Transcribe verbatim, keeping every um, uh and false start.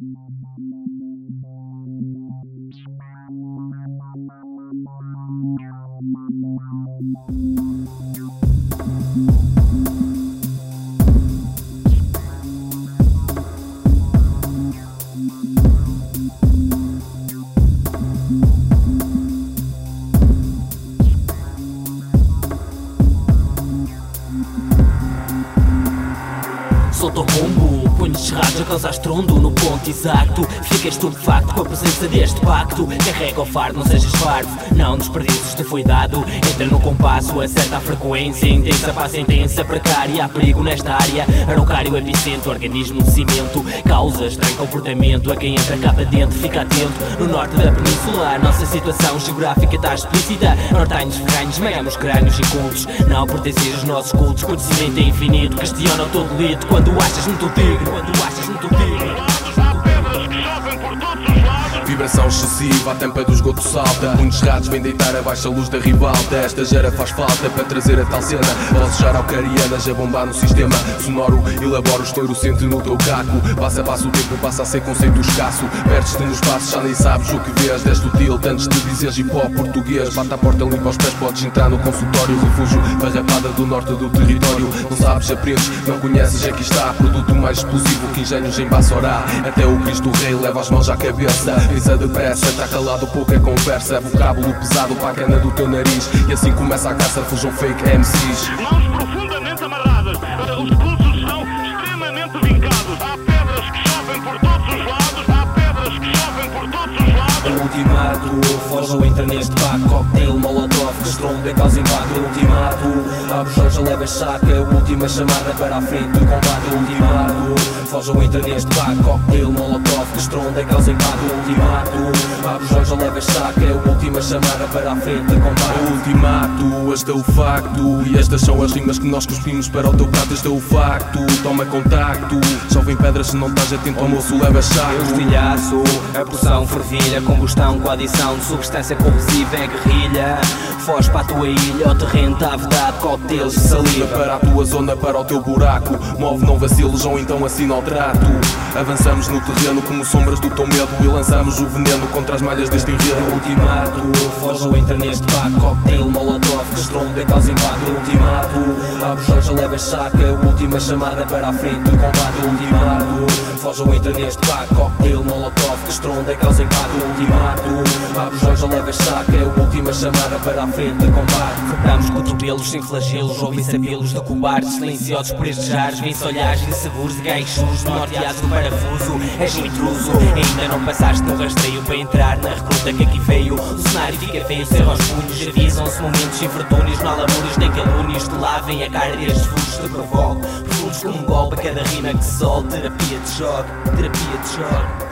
Solta o combo, punhos cerrados a causar estrondo no ponto exato. Fica estupefacto com a presença deste pacto. Carrega o fardo, não sejas parvo, não desperdiços te foi dado. Entra no compasso, acerta a frequência intensa para a sentença precária. Há perigo nesta área, araucário epicentro. Organismo de cimento, causa estranho comportamento. A quem entra cá para dentro, fica atento. No norte da península, a nossa situação geográfica está explícita. Nortanhos, ferranhos, esmagamos crânios e cultos. Não pertencem aos nossos cultos, conhecimento é infinito. Questiona o todo lito quando achas muito digno, quando achas muito digno. Vibração excessiva, a tampa do esgoto salta. Muitos ratos vêm deitar abaixo a luz da ribalta. Esta gera faz falta para trazer a tal cena. Vozes araucarianas a bombar no sistema sonoro. Elabora o estouro, sente no teu caco. Passa a passo o tempo, passa a ser conceito escasso. Perdes-te nos passos, já nem sabes o que vês. Deste o tilt antes de dizeres hip hop português. Bate a porta, limpa os pés, podes entrar no consultório. Refúgio, farrapada do norte do território. Não sabes, aprendes, não conheces, aqui está. Produto mais explosivo que engenhos em Bassorá. Até o Cristo Rei leva as mãos à cabeça. Pisa depressa, está calado, pouca conversa. Vocábulo pesado para a cana do teu nariz. E assim começa a caça, fujam fake M Cs. Mãos profundamente amarradas, os pulsos estão extremamente vincados. Há pedras que chovem por todos os lados. Há pedras que chovem por todos os lados. O ultimato, foge ou entra neste pack. Cocktail, molotov, que estronda e causa impacto. O ultimato, abre os olhos, leva a chaca. Última chamada para a frente do combate. O ultimato, foge ou entra neste pack. Cocktail, molotov, que estronda e causa impacto. O ultimato, abre os olhos, leva a chaca. Última chamada para a frente do combate. O ultimato, este é o facto. E estas são as rimas que nós cuspimos para o teu prato. Este é o facto, toma contacto. Chovem pedras, se não estás atento ao moço, leva chaco. Estilhaço, a porção fervilha. Combustão com adição de substância corrosiva é guerrilha. Foge para a tua ilha, o terreno está vedado. Cocktails de saliva para a tua zona, para o teu buraco. Move, não vaciles ou então assina o trato. Avançamos no terreno como sombras do teu medo. E lançamos o veneno contra as malhas deste enredo. Ultimato, foge ou entra neste pack. Cocktail, molotov, que estronda e causa impacto. Ultimato, abre os olhos, leva a chaca. Última chamada para a frente do combate. Ultimato, foge ou entra neste pack. Cocktail, molotov, que estronda e causa impacto. Ultimato, abre os olhos, leva a chaca. Última chamada para a frente do combate. Cortamos cotovelos sem flagelos. Ouvem-se apelos de cobardes, silenciosos por estes jares. Vêm-se olhares inseguros e gaixos, norteados no parafuso. És um intruso, ainda não passaste no rastreio para entrar na recruta que aqui veio. O cenário fica feio, cerra os punhos. Avisam-se momentos infortúnios, não há lamúrios nem calúnios. Te lavem a cara destes fugos te provoco. Profundos como um golpe a cada rima que se solte. Terapia de choque, terapia de choque.